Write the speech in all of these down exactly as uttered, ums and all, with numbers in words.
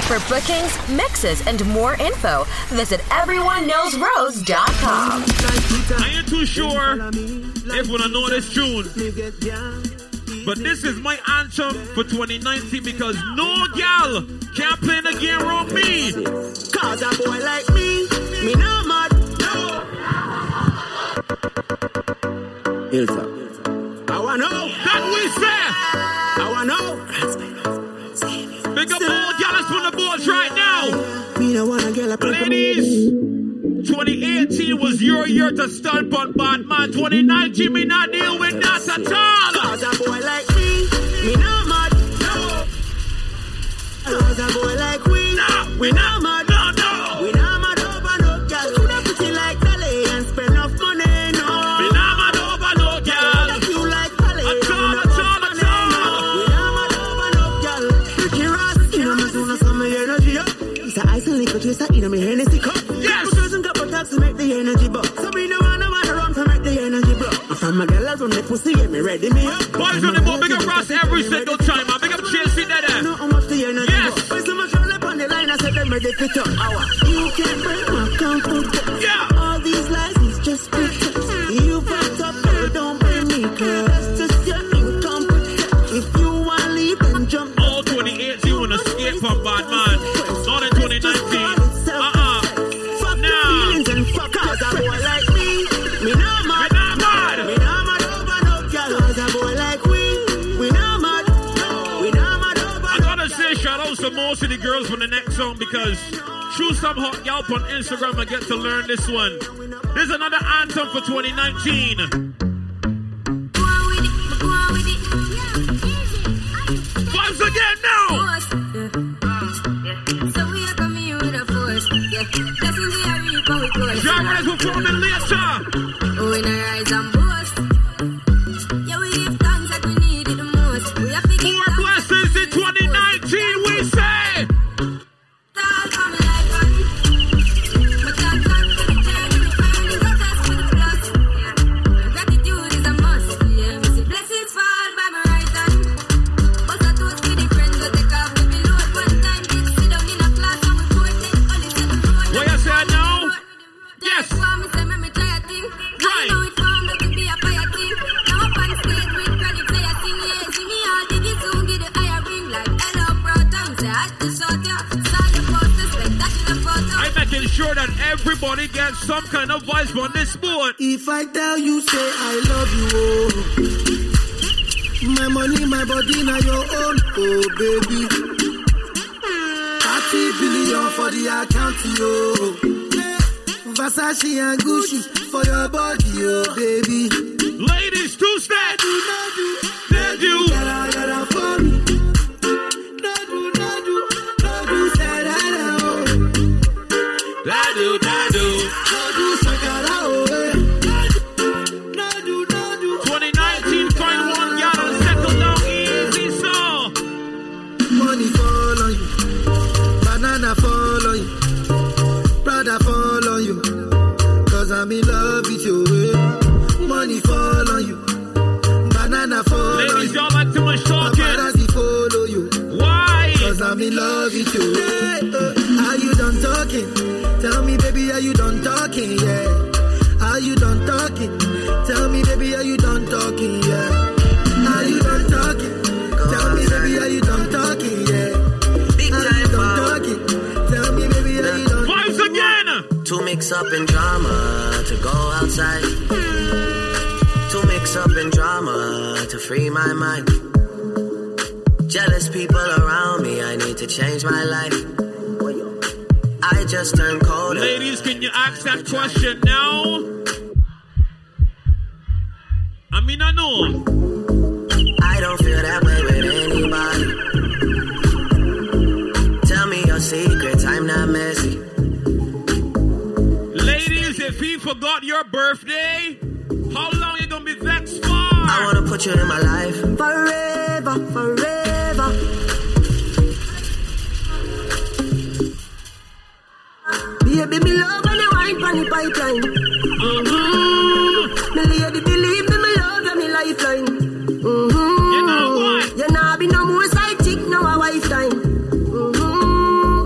For bookings, mixes, and more info, visit everyone knows rose dot com. I ain't too sure if when I know this tune, but this is my anthem for twenty nineteen because no gal can play the game around me. Cause a boy like me, me no mad. Hilltop. I wanna know that we say. I wanna know. Big up all gals from the boards right now. Me no wanna get a ladies. twenty eighteen was your year to stomp on bad man. twenty nineteen me not deal with that at all. Cause a boy like me, me no mad. No. Cause a boy like we, no, we no mad. No, no. We no mad over no girl. Coulda pretty like Dolly and spend enough money, no. We no mad over no girl. If you like Dolly, at all, at all, at all. We no mad over no girl. Ricky Ross, you know me soon as some energy up. It's a ice and liquor chaser, you know me Hennessy cup. Yes. To make the energy buck. So we don't wanna wanna run to make the energy buck. I'm from my girl from the pussy, get me ready, me up. Boys on the boat, big up Ross every single time. I big up Chelsea there. I know how much the energy yes. buck. When so much roll up on the line, I said them ready to talk. You can't break my comfort. Yeah. All these lies is just pretense. You fucked up, girl, don't bring me close. That's just your incompetence. If you wanna leave, then jump. All twenty eighteen wanna escape from bad man. Not in twenty nineteen. Cause a boy like me, me no mad. Me no mad. Me no mad over no girl. Cause a boy like we, we no mad. We no mad over. I gotta say shout out to most of the girls from the next song because through some hot gal on Instagram I get to learn this one. This is another anthem for twenty nineteen. Once again now. Y'all guys performing later. When I rise and boast, yeah, we give thanks that we need it the most. We have to give more blessings in twenty nineteen, we say. Start coming like one. My God, God, for the journey, we find is a test for the plus. Yeah, gratitude is a must. Yeah, we see blessings fall by my right hand. But I toast to the friends that take off the load. One time, kids sit down in a class and we report it. Only set the road. What you say now? Yes. Right. Know it found out to be a fire team. Now up on stage with credit play a thing. Yeah, see me all did it soon get the higher ring like hello brother. Say I just shot ya. Saw your post spectacular photo. I'm making sure that everybody gets some kind of vibes on this sport. If I tell you say I love you, oh. My money, my body, now your own, oh baby. thirty billion for the account, yo. Versace and Gucci for your body, oh baby. Ladies, two step. Do not do, they do. Gotta, gotta for me. No do, no do, no do, say that, oh. Da do, da do. No do, sakara, oh. No do, no do. twenty nineteen, find one girl and settle down easy, so. Money fall on you. Banana fall on you. Prada fall on you. Cause I'm in love with you. Money fall on you. Banana fall Ladies, on you. Ladies, y'all like too much talking. Paparazzi follow you. Why? Cause I'm in love with you. Yeah, uh, are you done talking? Tell me, baby, are you done talking? Yeah. Are you done talking? Tell me, baby, are you done talking? Yeah. Are you done talking? Tell me, baby, are you done talking? Yeah. Big are time you done talking? Tell me, baby, are you done Vibes again! To mix up in drama, to go outside. To mix up in drama, to free my mind. Jealous people around me, I need to change my life. I just turned colder. Ladies, can you ask that question now? I mean, I know. I don't feel that way with anybody. Tell me your secrets, I'm not messy. Ladies, if he forgot your birthday, how long you gonna be vexed for? I wanna put you in my life forever, forever. Baby, me love when you wine on the pipeline. Mm-hmm. Me lady, believe me, me love you, me lifeline. Mm-hmm. You know what? You know be no more side chick, now a wife time. Mm-hmm.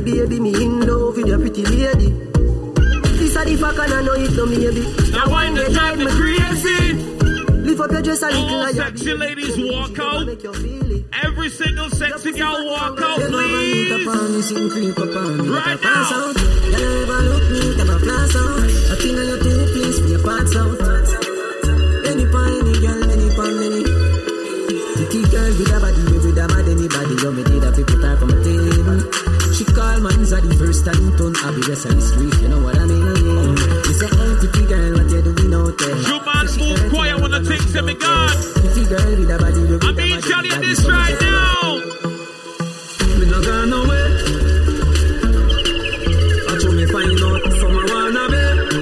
baby, me in love with your pretty lady. This a the fuck and I know it no maybe. Now why they drive me crazy? Lift up your dress a little. All sexy ladies walk out. Every single sexy girl walk out, please. Right now. You never look me, never flash out. I think on your two place for your parts out. Any pan, any girl, any pan, any. Pretty girl with a body, with a bad anybody. You me did a people talk on my team. She call man's at the first time, turn up the rest of the street, you know what I mean? You say, hey, pretty girl, what you doing out there? You man move quiet when the things say me gone. Pretty girl with a body, with a I mean, tell you this right now. Me no gone nowhere. Until me find out from a wanna be.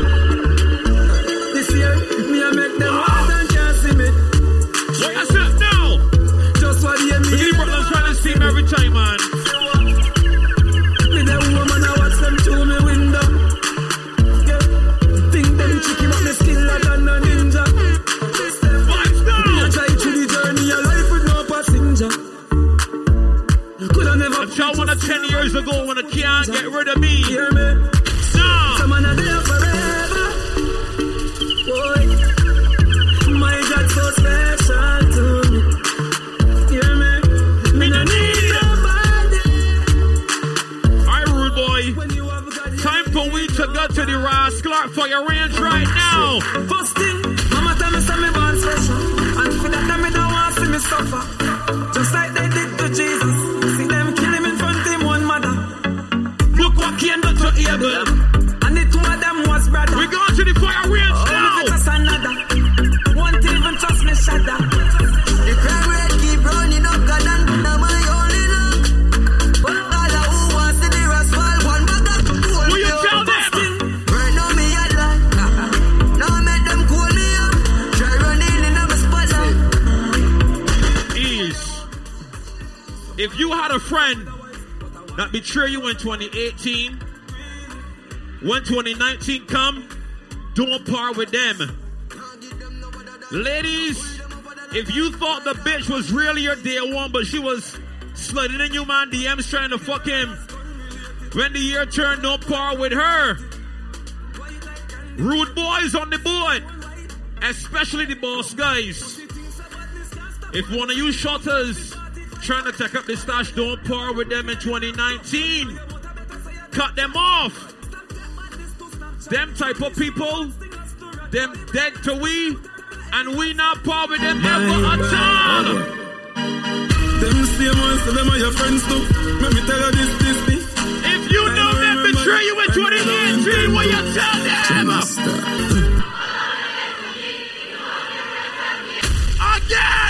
This year, me I make them hard and can't see me. What I said now? Just what you mean. Big brother trying to see me every time, man. Me the woman I watch them through me window. Yeah. Think them tricky but me skiller than a ninja. Vibes Me now. a try through the journey of life with no passenger. Could I never I'm sure one of ten years ago when I can't get rid of me. hear me? Nah. Some man are there forever. Boy, my God so special to me. Hear me? Me no need nobody. Alright, rude boy. When you have got it. Time for we to go to the Rascal for your range right now. First thing, mama tell me say me born special. And for that time me don't want to see me suffer. Just like they did to Jesus. See them kill him in front of him one mother. Look what came to Abel. And the two of them was brother. We going to the fire range Oh, now. just another. Won't even trust me, shudder. The crowd rate keep running up, God and now my only luck. But all who wants to the Rascal, one bag of gold. Will you tell them? Right now me a lie. Now make them call me up. Try running in a spotlight. Ease. If you had a friend that betrayed you in twenty eighteen, when twenty nineteen come, don't part with them. Ladies, if you thought the bitch was really your day one, but she was sliding in you man D Ms trying to fuck him, when the year turned, don't part with her. Rude boys on the board, especially the boss guys. If one of you shotters trying to take up the stash, don't par with them in twenty nineteen. Cut them off. Them type of people, them dead to we, and we not par with them ever at all. Them same ones, so them are your friends too. Let me tell you this, this, this. If you know them betray you in twenty eighteen, what you tell them? Again!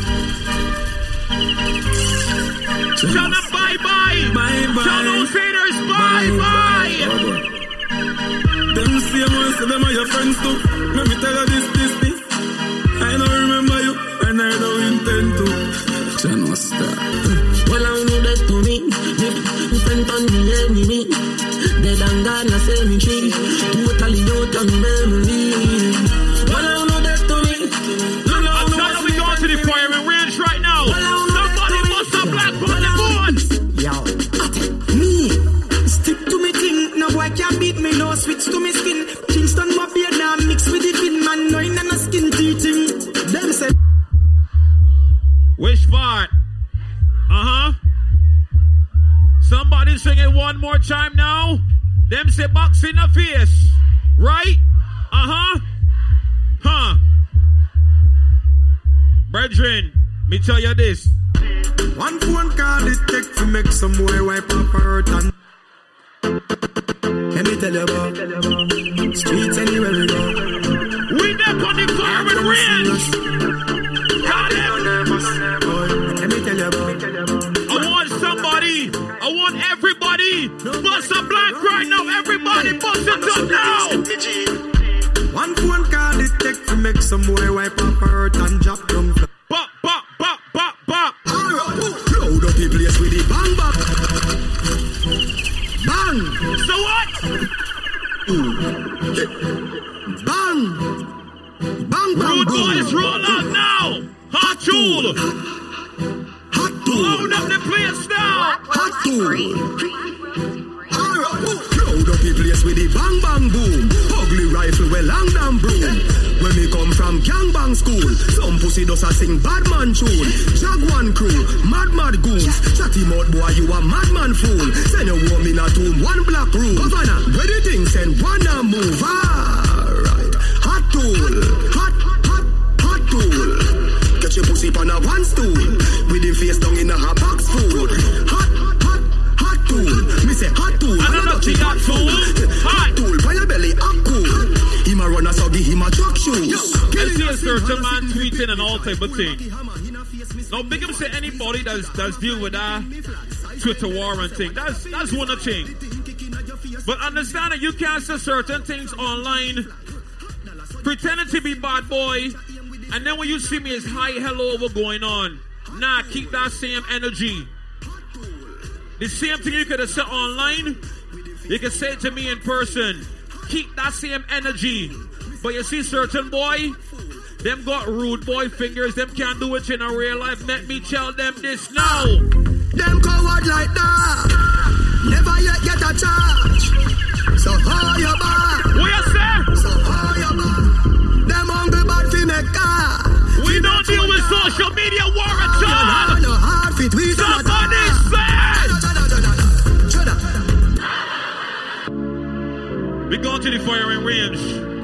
Tell them bye-bye. Bye-bye. Tell those haters bye-bye. Them same ones, so them are your friends too. Let me tell you this, this, this. I don't remember you, and I don't intend to. Channel star. Well, I know that to me. You friend on the enemy. Dead and gone, I say me tree. Totally out of memory. Well, I know that to me. No, no, I'm no. telling we going to the firing range right now. Somebody must have black on the board. Yo, me stick to me thing. No boy can beat me. No switch to me skin. Kingston my beard now mix with the fin man. No in a skin teething. Them say. Which part? Uh-huh. Somebody sing it one more time now. Them say box in the face. Right? Uh-huh. Huh. Brethren, me tell you this. One phone call it take to make some boy wipe up her hurt and let me tell you about streets anywhere we go. We up on the firing range. Got it. Let me tell you about I want somebody. I want everybody. Bust a black right now. Everybody bust it up now. one phone call it take to make some boy wipe up her hurt and drop down. Bop, bop, bop, bop, bop. Load up the place with the bang bang. Bang. So what? Bang. Bang bang Rude boom. boys, roll out now. Hot tool. Hot tool. Load up the place now. Hot tool. the bang bang boom. Ugly rifle with long damn broom. When me come from gangbang school, some pussy does a sing bad man tune. Jaguan crew, mad mad goons. Chatty mouth boy, you a madman fool. Send your woman a tomb, one black room. Governor, where the thing send one and move. Alright, hot tool, hot, hot, hot tool. Get your pussy on a one stool. With the face down in a hot box food. Hot, hot, hot tool. Me say hot tool. Another thing hot tool. Hot tool, by your belly up cool. Him a run a so give him a truck shoes. I see a certain man tweeting and all type of thing. Now big up to anybody that's that's dealing with that Twitter war and thing. That's that's one of the thing. But understand that you can't say certain things online, pretending to be bad boy, and then when you see me, it's hi, hello, what's going on? Nah, keep that same energy. The same thing you could have said online, you can say it to me in person. Keep that same energy. But you see certain boy, them got rude boy fingers, them can't do it in a real life. Let me tell them this now. Them coward like that, never yet get a charge. So how you back? What you say? So how you back? Them hungry bad fi make car. We don't deal with social media war at all. No hard fit, we somebody said. We going to the firing range.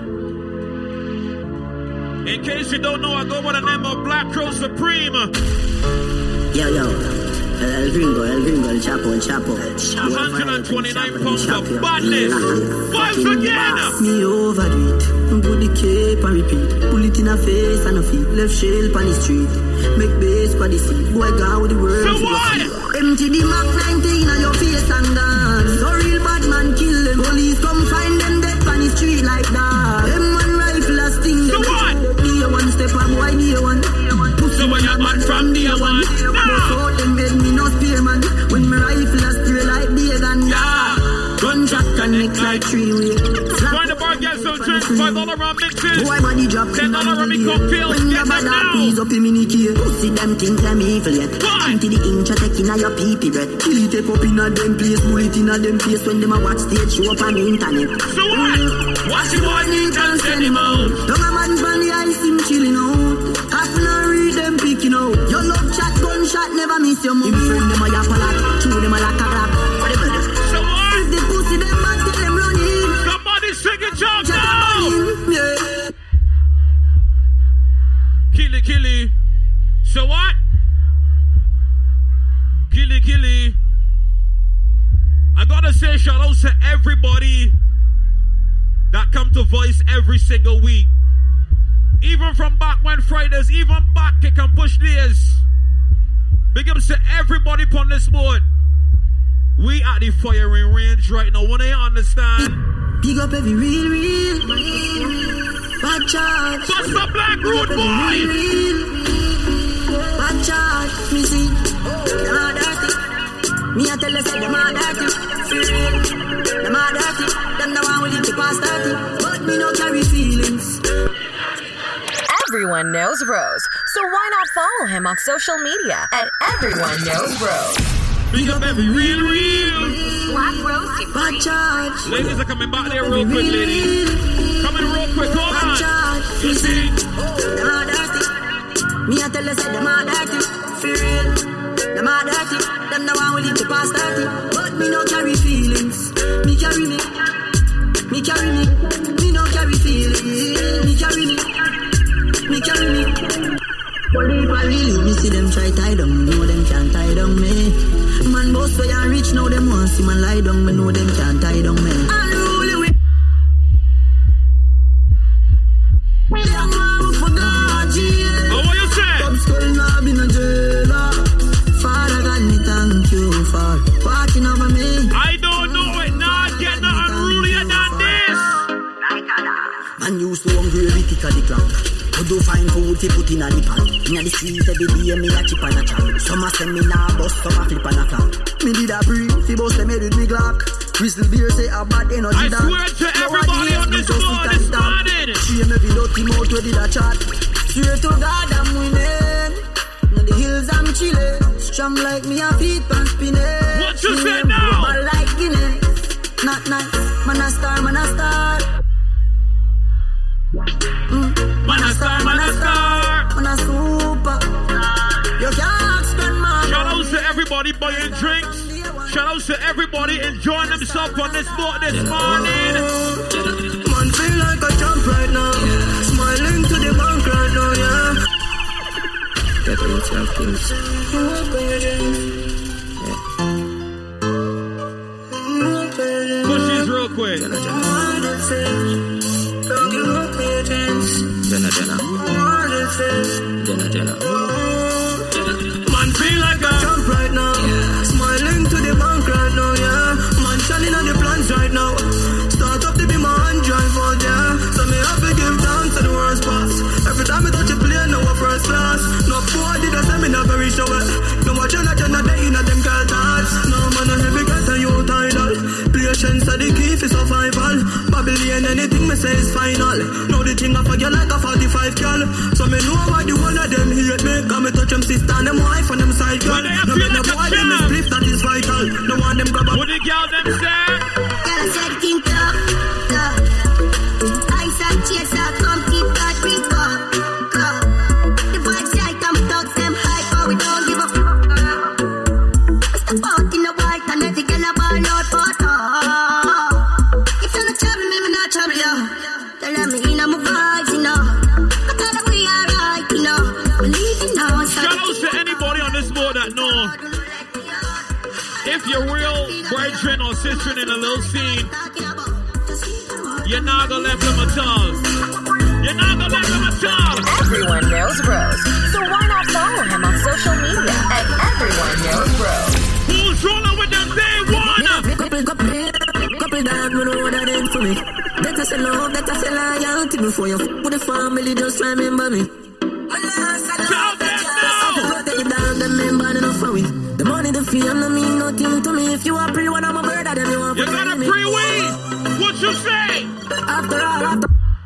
In case you don't know, I go by the name of Black Crow Supreme. Yo, yo. El Gringo, El Gringo, El Chapo, El Chapo. one hundred twenty-nine pounds of badness. Once again. Me overdo it. Put the cape and repeat. Pull it in a face and a feet. Left shell on the street. Make base for the seat. Boy, gone with the world. So what? Empty the Mac nineteen on your face and gone. So real bad man kill them. Police come find them dead on the street like that. Them one rifle a sting them. So what? Day one step up, boy, day one. So when you're man from day one. Now. Them made me no spearman. When my rifle a stray like beer and yeah. Gunshot connect like three way. Find the bar, get some drinks, five dollar round mixes. Boy, body drop ten dollar rummy cocktails, when get them now. Please up in mini key. Pussy them think them evil yet. Empty the inch a take in a your pee-pee breath. Kill it up in a them place, bullet in a them face when them a watch stage show up on the internet. So what? What you want me to send him out? Don't a man from the ice him chilling out. Half an hour read them picking out. Your love chat, gunshot, never miss your move. Him friend them a yap a lot, chew them a like a rap. So what? If the pussy them back, tell them run in. Somebody sing a job now. Yeah. Killy, killy. So what? Killy, killy. I gotta say shout out to everybody that come to Voice every single week. Even from back when Fridays, even back kick and push days. Big ups to everybody on this board. We at the firing range right now. Wanna you understand? Big up every real, real bad charge. Bust the black road boy. Bad charge. Me see, them are dirty. Me a tell you say them are dirty. Them are dirty. Them the one with the past thirty. But me no carry feelings. Everyone knows Rose, so why not follow him on social media at Everyone Knows Rose. Big up every real, real Black Rose. Bad charge. Ladies are coming back there real quick, ladies. Coming real quick, hold Bad on. charge. You see? Them are dirty. Me a tell you say them are dirty. For real. Them are dirty. Them the one with the past thirty. But me no carry feelings. Me carry me. Me carry me. Me no carry feelings. Me carry me. Me carry me. But if I really me see them try tie down, know them can't tie down me. Man boss way and rich now them want see man lie down, me know them can't tie down me. Unruly with young man forgot yeah. Oh, what you say? Top skull now been a jailer. Father God me thank you for watching over me. I don't know it, not get no unrulier than this. Man used to hungry every tick of the clock. Who do find food to put in a the pot. In the street every day me a chip and a chop. Some a send me now bust, some a flip and a flop. Me did a breathe, fi bust them head with me Glock. Crystal beer say a bad energy I that. swear to everybody on this floor this morning. She me be dirty mouth where did a chat. Swear to God I'm winning. In the hills I'm chilling. Strong like me a feet pan spinning. What you say now? But like Guinness. Not nice, man a star, man a everybody buying drinks. Shout out to everybody enjoying themselves on this boat this morning. Man, feel like a champ right now. Smiling to the bank right now, yeah. Get yourself things. Pushes real quick. Jenna, Jenna. Jenna, Jenna. Man, feel like a champ right now. Smiling to the bank right now, yeah. Man, shining on the plans right now. Start up to be my hand drive out, yeah. So me have to give thanks to the worst pass. Every time I touch a plane, now a first class. No boy did I say me not very sure. No more Jenna, Jenna, they in a them girl thoughts. No man, I never get a youth idol. Patience are the key for survival. Babylon, anything me say is final. Now the thing I forget like a forty-five girl. So me know why the one of them hate me. Cause me touch them sister and them wife and them side girl. No me no boy them is split, that is vital. No one them grab up. What the girl them say? Girl, I said king club, club. Ice and chaser, come keep that ring up, club. The vibes right, I'm thugs, them high, but we don't give a fuck. Step out in the white and every girl a ball out for talk. If you're not trouble, me, me not trouble you. Tell me in my vibes, you know. I tell them we alright, you know. Believe you know. Shout out to anybody on this board that know. If you're real brethren or sister in a little scene, you're not gonna let them at all. You're not gonna let them at all. Everyone knows Rose, so why not follow him on social media at Everyone Knows Rose? Who's rolling with them day one? Couple, couple, couple down, we know what that is for me. Better say love, better say loyalty before you f*** with the family, just remember me. Tell them now! Take it down, them member enough for we. The money, the fame, no mean nothing to me. If you are pre one, I'm a bird, then you want You got a free weed! What you say? After all, after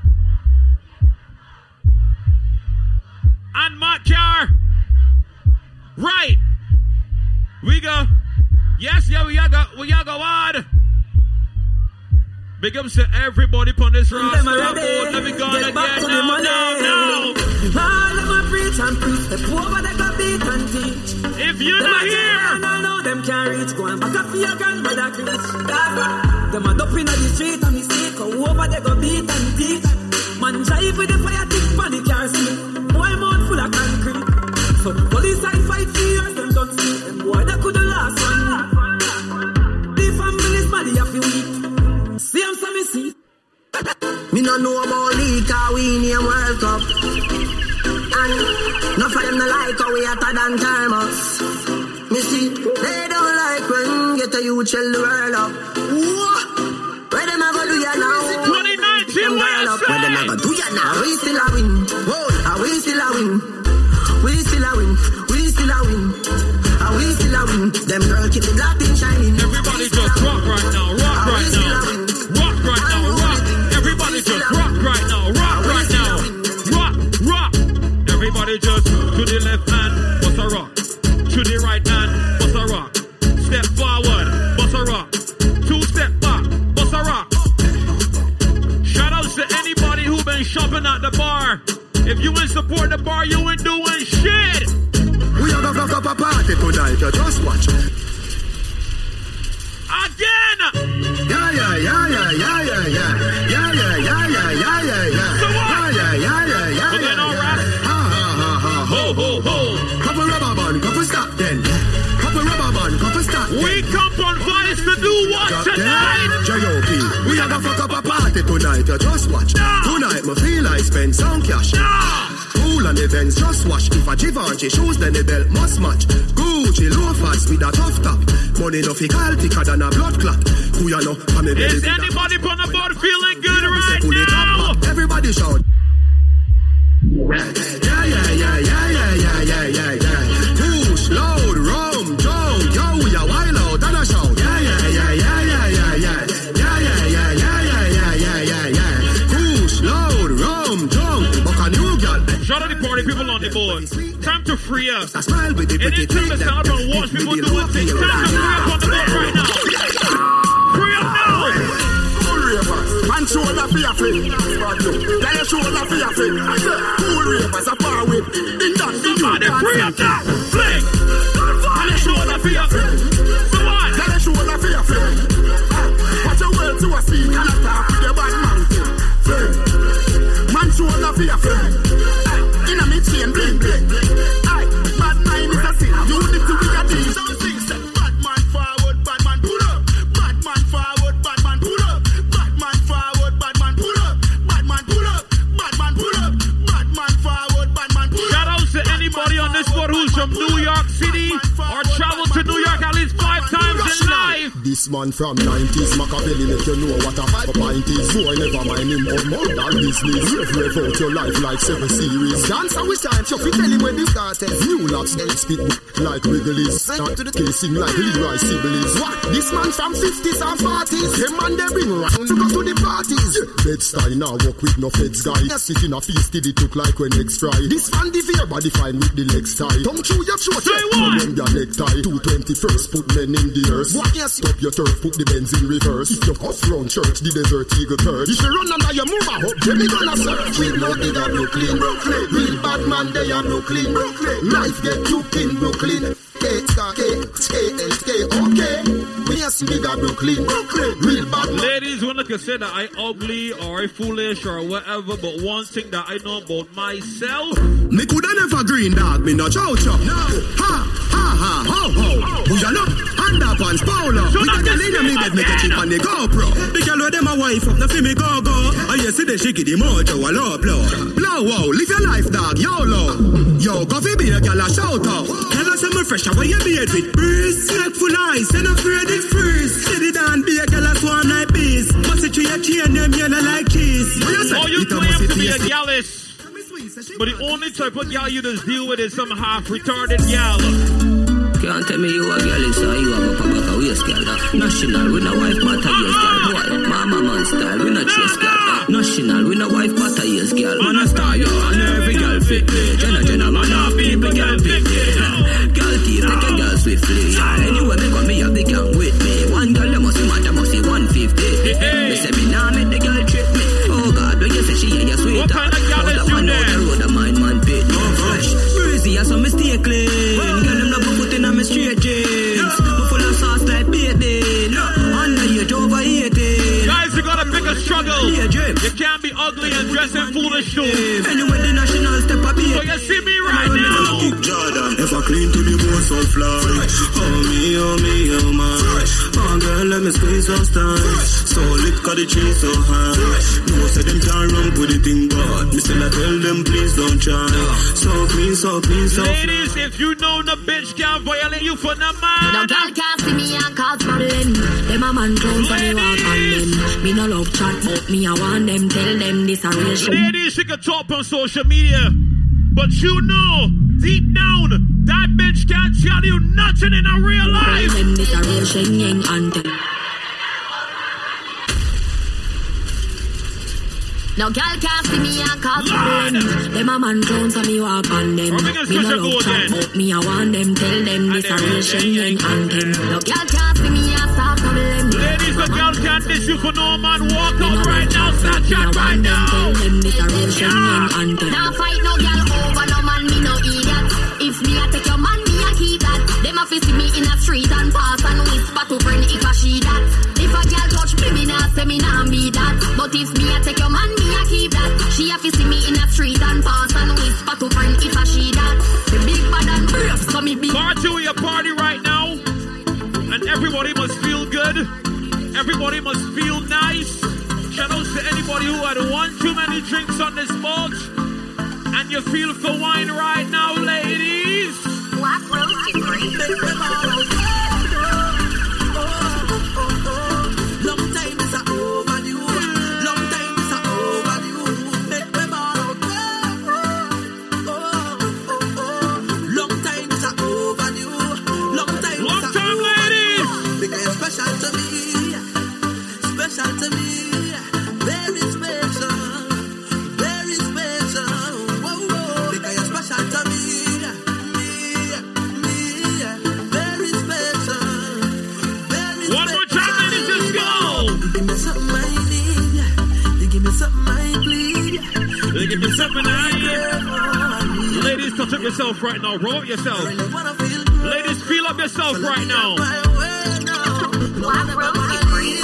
And my car. Right. We go. Yes, yeah, we are go. We are go hard. Big ups to everybody on this roster. Let me go again. No, no, no. all of my preach and preach. The poor, but they got beat and teach. If you're not here, I know them can't reach. Go and back up for your grandmother preach. Them a up in the street and mistake. Go over, they go beat and teach. Man drive with the fire thick on the car seat. Boy mouth full of concrete. So police I fight for years, them don't see. Them boy that could the last one. The family's body of the week. See them some me see. Me no know about league, cause we name World Cup. And no for them no like how we hotter than thermos. Me see, they don't like when get a youth shell the world up. Whoa. Where them ever do ya now? twenty nineteen, what you say? Where them ever do ya now? We still a win. Whoa, are we still a win? We still a win. We still a win. Are we still a win? Them girl keep the black thing shining. Everybody just rock right now, rock right now. Rock right now, rock. Everybody just rock right now, rock right now. Rock, rock. Everybody just to the left hand, bust a rock. To the right hand, bust a rock. Step forward, bust a rock. Two step back, bust a rock. Shout out to anybody who been shopping at the bar. If you ain't support the bar, you ain't doing shit. We are gonna have a party tonight, you just watch. Again! Yeah, yeah, yeah, yeah, yeah, yeah, yeah. Yeah, yeah, yeah, yeah, yeah, yeah, yeah. So what? Yeah, yeah, yeah, yeah, yeah. We're getting all right. Ha, ha, ha, ha, Ho, ho, ho. Couple rubber band, couple stop then. Couple rubber band, couple stop then. We come on Vice to do what tonight? J O P, we are gonna fuck up a party tonight, you just watch. No. Tonight, me feel I spend some cash. No! Cool on events, just watch. If a Givenchy shoes, then the belt must match. Gucci loafers with a tough top. Money no fi call thicker than a blood clot. Who you know? I'm a Is anybody on the board feeling good right now? Everybody shout. Yeah, yeah, yeah, yeah, yeah, yeah, yeah, yeah, yeah. Push, load, rum, jump, yo, we a wild out and a shout. Yeah, yeah, yeah, yeah, yeah, yeah, yeah. Yeah, yeah, yeah, yeah, yeah, yeah, yeah, yeah, yeah. Push, load, rum, jump, buck a new girl. Shout out the party people on the board. Time to free up. I smile with the pretty Anytime the sound and watch people do it, take time to free up on the board right now. Free up now! Cool ravers, and shoulder for your flip. Let your shoulder for your flip. Cool ravers, a power whip. In that Somebody free up now! Flick! And your shoulder for your friend. So what? Tell the shoulder for your friend. Watch your words to a speak and attack with your bad mouth. Friend. Man shoulder for your friend. In a me chain bling bling. Aye, bad mind is a sin. You need to be a deal. So things say bad man forward, bad man pull up. Bad man forward, bad man pull up. Bad man forward, bad man pull up. Bad man pull up. Bad man pull up. Bad man forward, bad man pull up. Shout out to anybody on this board who's from New York City or traveled to New York at least five times in life. This man from nineties, Machiavelli make you know what a five pint is. Boy, never mind him of more than business. Rev, rev out your life like seven series. Dance and we time, you tell him when this started. New locks, they spit like Wrigley's. Not to the casing like Leroy Sibbles. What? This man from fifties and forties. Them man they bring round to go to the parties. Bed-Stuy now walk with no feds guy. Sit in a feast till it look like when eggs fry. This man the fear body fine with the legs tie. Don't chew your throat, say what? When your leg tie. two twenty-first put men in the earth. What? Yes, stop your turf, put the Benz in reverse. If you off round church, the desert eagle third. If you run under your move, I hope Jimmy gonna search. We know they are Brooklyn, Brooklyn. Real bad man, they are Brooklyn, Brooklyn. Life get you in Brooklyn. K, K, K, K, okay. We are see bigger Brooklyn, Brooklyn. Real bad man. Ladies, when I can say that I ugly or I foolish or whatever, but one thing that I know about myself, me coulda never green dog, me no chow chow. No. Ha, ha, ha, ho, ho. Who ya look? Underpants, polo. So we got the lady me bed, make a chip on the GoPro. The girl with them a wife up, the me go go. I you see the shaky the mojo, a low blow. Blow wow, live your life dog, YOLO. Yo, coffee be a girl a shout out. Tell us I'm fresh, how you beard with breeze. Full eyes, and afraid it freeze. Steady down, be a girl a swan like bees. Must it to your chain, them yellow like cheese. oh, you claim to be a gallus. But the only type of gal you just deal with is some half-retarded gal. Can't tell me you a girl is so you have a back a waist girl. National, we no wife matter yes girl. Boy, mama man style, we no chase girl. National, we no wife matter yes girl. Man a star, yo, and every girl fit me. Jenna, Jenna, man a people girl pick me. Girl teeth, take a girl swiftly. Anyway, me come me have the gang with me. One girl, they must be mad, they must be one fifty. They say me now make the girl trip me. Oh God, when you say she ain't your sweet. What kind of gal is you there? The mind man pit, no fresh. Breezy, I saw mistake clean. Girl, them no put in on me straight jeans. Me full of sauce like baiting. Under your over eighteen. Guys, you gotta pick a struggle. You can't be ugly and dressing foolish too. Anyway, the national step up here. So you see me right now. Jordan, if I clean to the bone so fly. Oh me, oh me, oh my. Oh girl, let me squeeze those times. So lick cause the tree so high. No, say them can't run with the thing, but me still I tell them please don't try. So clean, so clean, so fly. Ladies, if you know the bitch can't violate you for the man. No girl can't see me and cause problem. Them a man clowns when me walk on them. Me no love chat, but me I want them. Tell them this a real shit. Ladies, you can talk on social media, but you know, deep down, that bitch can't tell you nothing in a real life. Tell them this a real sheng anthem. No girl can't see me and cause problem. Them a man clowns when me walk on them. Me no love chat, but me I want them. Tell them this a real sheng anthem. No girl can't see me and start problem. Ladies, the girl can't diss you for no man. Walk out right now, Snapchat right now. Tell them this a real sheng anthem. Now fight no girl over no man, me no idiot. If me a take your man, me a keep that. Them a fi see me in a street and pass and whisper to friend if a she that. If a girl touch me, me nah say me nah be that. But if me a take your man, me a keep that. She a fi see me in a street and pass and whisper to friend if a she that. The big bad and brave, so me big. Party with your party right now, and everybody must feel good. Everybody must feel nice. Shout out to anybody who had one too many drinks on this boat, and you feel for wine right now, ladies. Black Rose Degree. Long time is a overdue. Long time is a overdue. Make me ball out. Oh, oh, oh. Long time is a overdue. Long time Long is a time, ladies. because you're special to me. Special to me. Very special. Very special. Whoa, whoa. Because you're special to me. Me, me. Very special. Very One more time, ladies, let's go. You give me something I need. You give me something I bleed. They give me something I Yeah, need. Ladies, touch up yourself right now. Roll yourself. really wanna feel Ladies, feel up yourself right now. Black Rose Secret.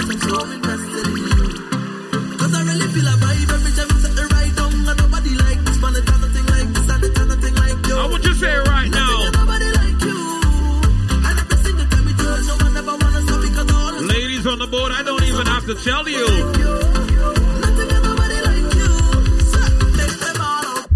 Cause I really feel a vibe every time you set the right down. And nobody like this, man, it's nothing like this, and it's nothing like you. I want you to say it right now. Nobody like you. And every single time we do it, no one ever wanna stop because all the Ladies on the board, I don't even have to tell you. nothing and nobody like you. So, take them all out.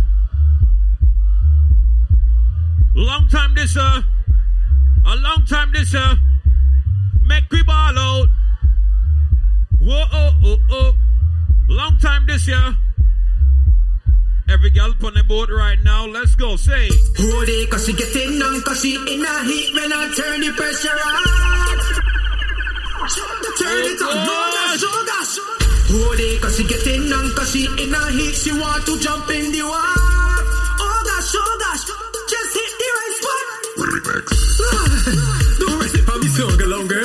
Long time this, uh, a long time this, uh, make we ball out. Whoa, oh, oh, oh. Long time this year. Every girl on the boat right now. Let's go. Say. Hold it, cause she getting on, cause she in a heat when I turn the pressure on. Turn it on, sugar, sugar, sugar. Hold it, cause she getting on, cause she in a heat. She want to jump in the water. Oh gosh, oh gosh, just hit the right spot. Don't rest it for me, sugar, longer.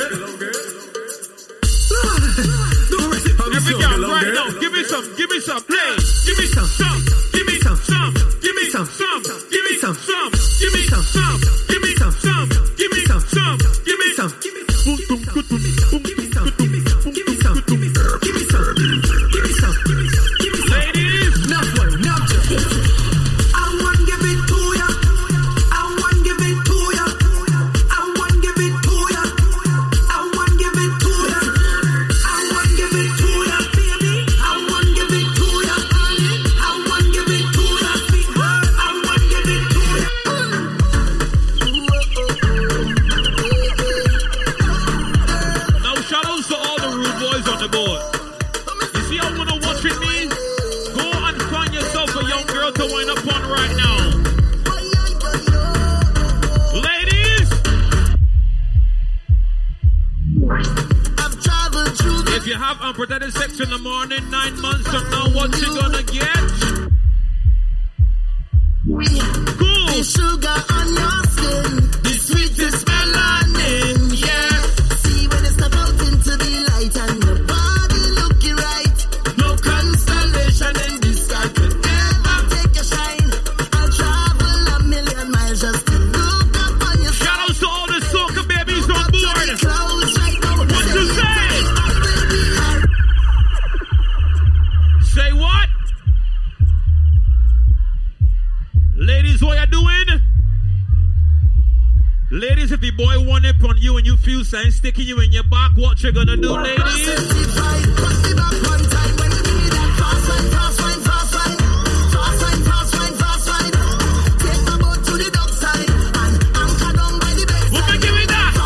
Don't rest it for me, Every sugar, girl longer. right now. Give me some. Give me some. Play. Give me some. Some. Give me some. Some. Give me some. Some. Give me some. Some. Give me some. Some. Give me some. Some. Give me some. Some. Give me some. Give me some. Give me some. Give me some. Give me some. Give me some. Give me some. Give me some. Give me some. Give me some. Give me some. Ladies. Not one, not two. I want give it to ya. I want give it to ya. I want give it to ya. I want give it to ya. I want give it to ya, baby. I want give it to ya, honey. I want give it to ya, sweetheart. I want give it to ya. Now shout outs to all the rude boys on the board. You see how wanna watch it mean? Go and find yourself a young girl to wind up on right now. Ladies, I've traveled through the if you have unprotected sex in the morning, nine months from now, what you gonna get? Cool. sugar on your skin, the sweetest melanin, yeah. See when you step out into the light and your body looking right. No constellation in the sky could ever take your shine. I'll travel a million miles just to look up on your Shout outs to all the soca babies on board. clothes right now. What you say? Say what? Ladies, what you doing? Ladies, if the boy one up on you and you feel sign sticking you in your back, what you gonna do, ladies? Woman, give me that.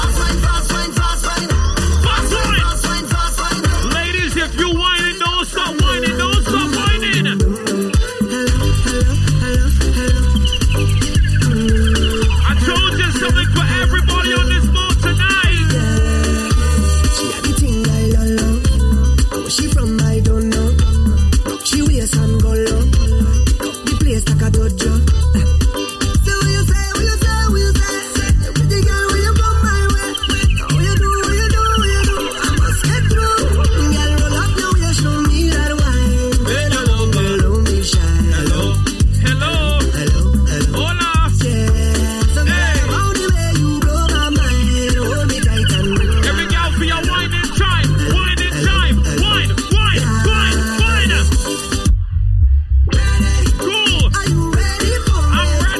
Fast wine. Ladies, if you whining, don't stop whining, don't stop whining. I told you something for everybody on this boat tonight. She had the thing I don't know. Where she from, I don't know. She wears and go low. The place like a dojo. So what you say, what you say, what you say? Pretty girl, will you come my way? What you do, what you do, what you do? I must get through. Girl, roll up now, you show me that wine. Hello, Hello, me shine. hello, hello, Hello, hello. hola. Yeah. So Hey. girl, how the way you blow my mind. Hold me tight and bring me Every girl for your whining time, whining time, wine, wine, wine, wine. Cool. Are you ready for I'm it?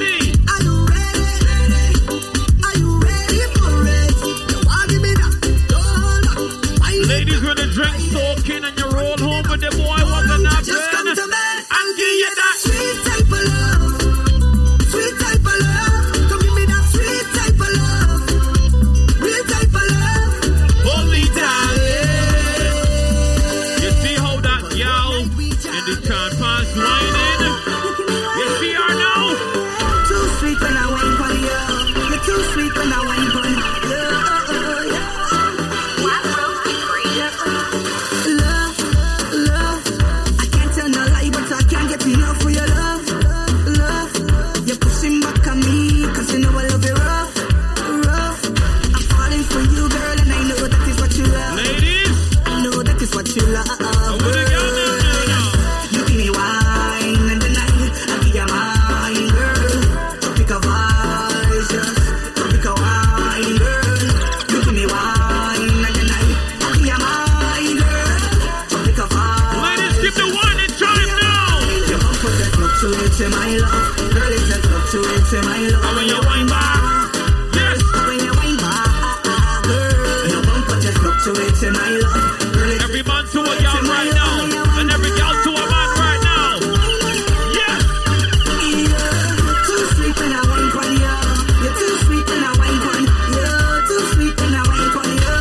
my love. Girl, it's a fluctuate, my love. And when you wine back, yes. When you wine back, girl, your bumper just fluctuate, my love. Girl, it's every man to a girl right now, and every girl to a man right now. Yes. Yeah, too sweet when I wine for you. You're too sweet when I wine for you. You're too sweet when I wine for you.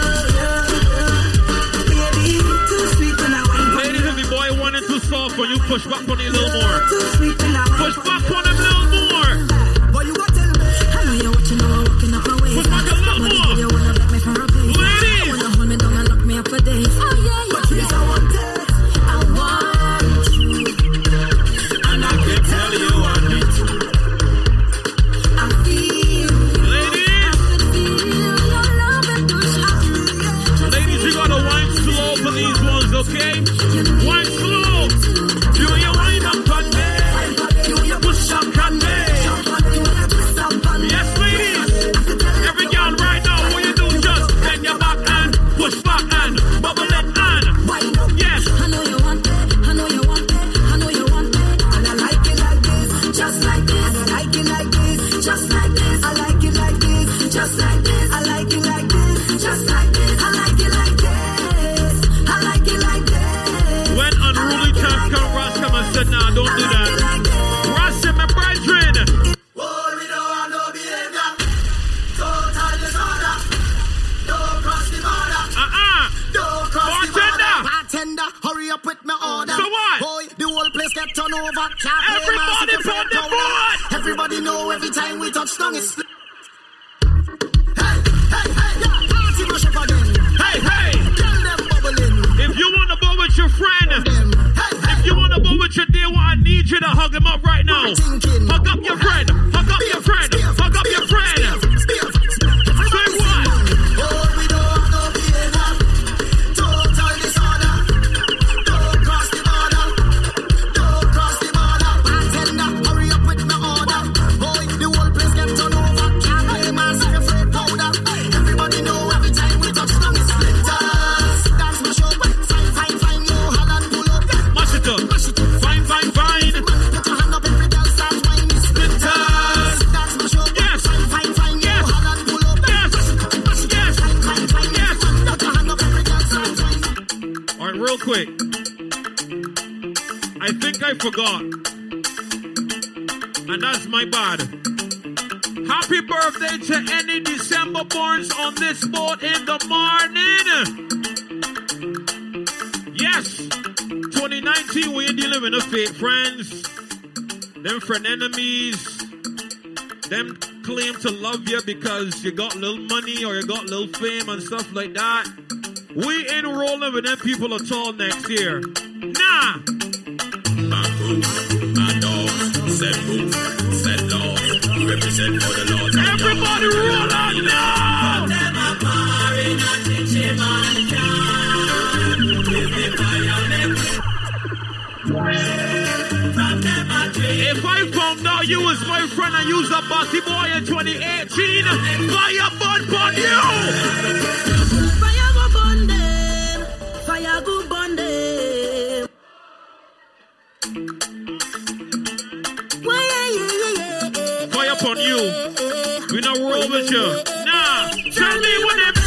Baby, too sweet when I wine for you. Ladies, if the boy wanted to soft when you push back on it a little more. Too sweet when I wine Push for back on him a little more. But you got tell me. I know you're watching, now walking up my way. Push back a little more. You wanna block me for a place. Ladies. Wanna hold me down and lock me up for days. Oh yeah, yeah. But please, I want it. I want you. And I can tell you on it. I feel. Ladies. I feel your love and push out. Ladies, you gotta wine slow for these ones, okay? Wine slow. Do you wine up on me? Do you push up on me? Yes, ladies. Every girl right now, what you do, just bend your back and push back and bubble it and. Yes. I know you want it. I know you want it. I know you want it. And I like it like this, just like this. I like it like this, just like this. I like it like this, just like this. I like it like this, just like this. I like it like this. I like it like this. When unruly times come, Ross come and said, nah, don't do that. Ross said, my brethren. Oh, we don't want no behavior. Total disorder. Don't cross the border. Uh-uh. Don't cross the Bartender. border. Bartender, hurry up with my order. So what? Boy, the whole place get turned over. Can't play Everybody massive on the powder. board. Everybody know every time we touch down it's split. Hey, hey, hey, yeah, party mash up again. Hey, hey. Tell them bubbling. If you want to go with your friend, Them. Hey, hey, if you want to go with your dear one, I need you to hug him up right now. thinking. Hug up your friend. Hug up your friend. Hug up your friend. Say what? Oh, we don't want no behavior. Total disorder. Don't cross the border. Don't cross the border. Bartender, hurry up with my order. Boy, the whole place get turned over. Can't play massive afraid powder. Everybody know every time we touch down it's splitters. That's my show. Fine, fine, fine. You Holland pull up. Mash it up. Mash it up. Fine, fine, fine. Put your hand up every girl start whining. Splitters. That's my show. Yes. Fine, fine, fine. You Yes. Holland pull up. Yes. Yes. Fine, fine, fine. Yes. Put your hand up every girl start whining. All right, real quick. I think I forgot. And that's my bad. Happy birthday to any December borns on this boat in the morning. Yes. twenty nineteen, we ain't dealing with no fake friends. Them friend enemies. Them claim to love you because you got little money or you got little fame and stuff like that. We ain't rolling with them people at all next year. Nah. My crew, my dogs, set rules, set laws, represent for the Lord. Everybody roll out now. If I found out you was my friend and you was a bossy boy in twenty eighteen, fire burn upon you. Fire go burn them. Fire go burn them. Well, yeah, yeah, yeah, yeah. Fire upon you. We not roll with you. Nah. Tell me what they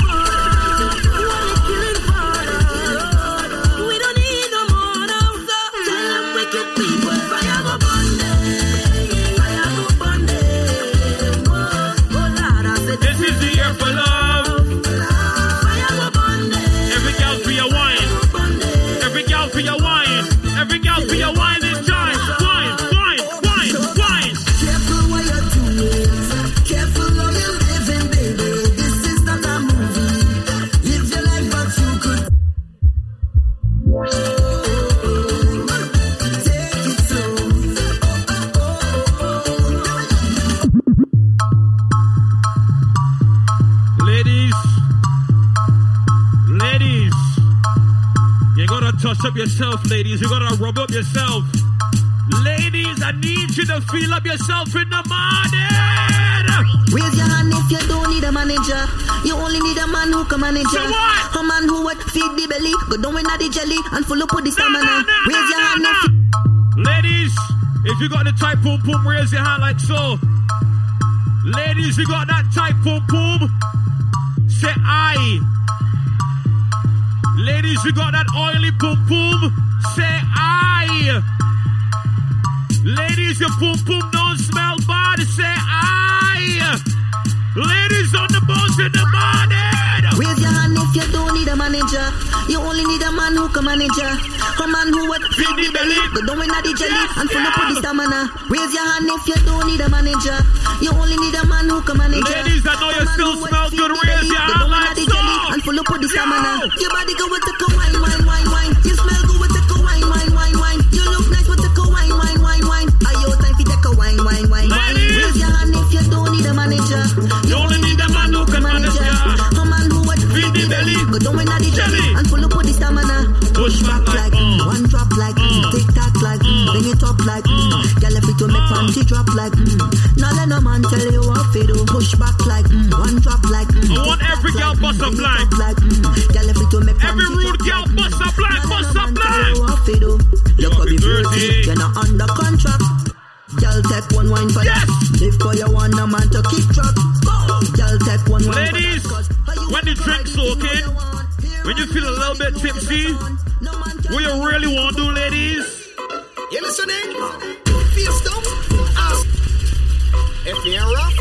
We don't need no more now, so tell them wicked people. Fire go burn them. Fire go burn them. Oh, oh, Lord, I said This is the year for love. fire go burn them. Every girl for your wine. Burn them. Every girl for your wine. Every girl for your wine this time. Wine, wine, wine, wine. Careful what you're doing. Careful how you're living, baby. This is not a movie. Live your life, but you could. Take it slow. Ladies, ladies, you gotta touch up yourself, ladies. You gotta rub up yourself. Ladies, I need you to feel up yourself in the morning. Raise your hand if you don't need a manager. You only need a man who can manage So ya. what? A man who would feed the belly, go down in the jelly and full up with the No, no, stamina. no, Raise no, your hand no, if no. Ladies, If you got the tight pum pum, raise your hand like so. Ladies, you got that tight pum pum? Say aye. Ladies, you got that oily pum pum? Say aye. Ladies, your pum pum don't smell bad. Say aye. Ladies on the boats in the morning. Raise your hand if you don't need a manager. You only need a man who can manage ya. A man who would feed the belly, go down in the jelly and full up with the stamina. Raise your hand if you don't need a manager. You only need a man who can manage ya. Ladies, I know you still smell good. Raise your hand like so. And full up with the stamina. Your body go with the wine, wine, wine, wine. You smell good with the wine, wine, wine, wine. You look nice with the wine, wine, wine, wine. Are you time for the wine, wine, wine, wine? Raise your hand if you don't need a manager. You only need a man who can manage ya. A man who would feed the belly, go down in the jelly and full up with the stamina. Push back like, mm, one drop like, mm, tick tock like, mm, bring it up like, mm, girl if it to make panty drop like, mm. Now let no man tell you what to do. Push back like, mm, one drop like, mm, I want every girl bust a blind. Like, mm, girl if it to make every rude girl bust a blind, bust a blind. Look how be dirty, you're not under contract. Girl take one wine for yes. that. Live for your one, no man to keep track. Girl take one wine. Ladies, when the drink's okay, when you feel a little bit tipsy, what you really want to do, ladies? You listening? Feel stuff? Ask. If you're rough,